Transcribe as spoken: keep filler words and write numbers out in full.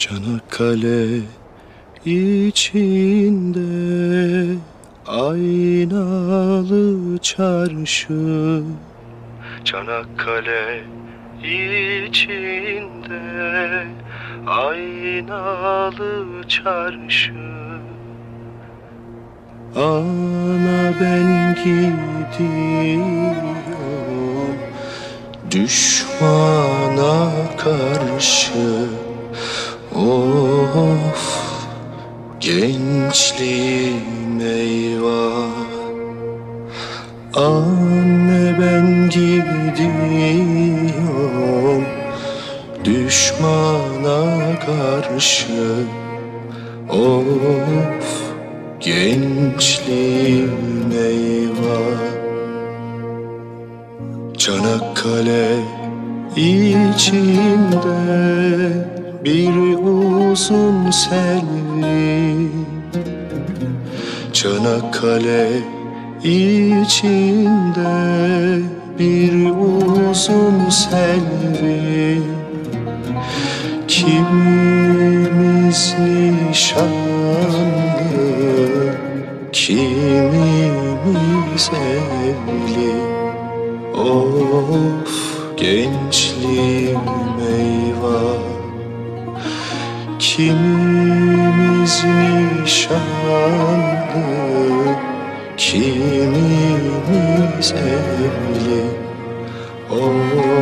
Çanakkale içinde aynalı çarşı, Çanakkale içinde aynalı çarşı. Ana ben gidiyorum düşmana karşı. Of, gençliğim eyvah. Anne ben gidiyorum düşmana karşı. Of, gençliğim eyvah. Çanakkale içinde bir uzun selvi, Çanakkale içinde bir uzun selvi. Kimimiz nişanlı, kimimiz evli. Of, gençliğim eyvah. Kimimiz nişanlı, kimimiz evli. Oh.